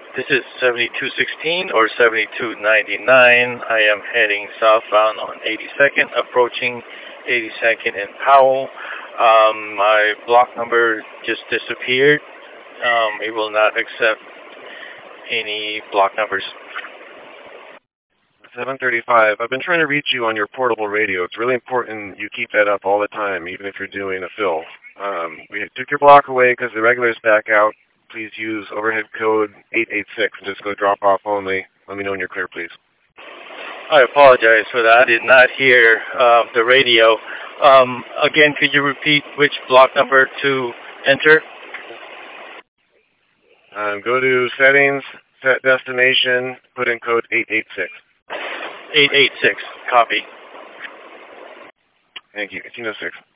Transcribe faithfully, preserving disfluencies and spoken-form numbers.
This is seventy-two sixteen or seventy-two ninety-nine. I am heading southbound on eighty-second, approaching eighty-second in Powell. Um, my block number just disappeared. Um, it will not accept any block numbers. seven thirty-five. I've been trying to reach you on your portable radio. It's really important you keep that up all the time, even if you're doing a fill. Um, we took your block away because the regular's back out. Please use overhead code eight eight six and just go drop off only. Let me know when you're clear, please. I apologize for that. I did not hear uh, the radio. Um, again, could you repeat which block number to enter? Um, go to settings, set destination, put in code eight eight six. eight eight six, copy. Thank you. eighteen oh six.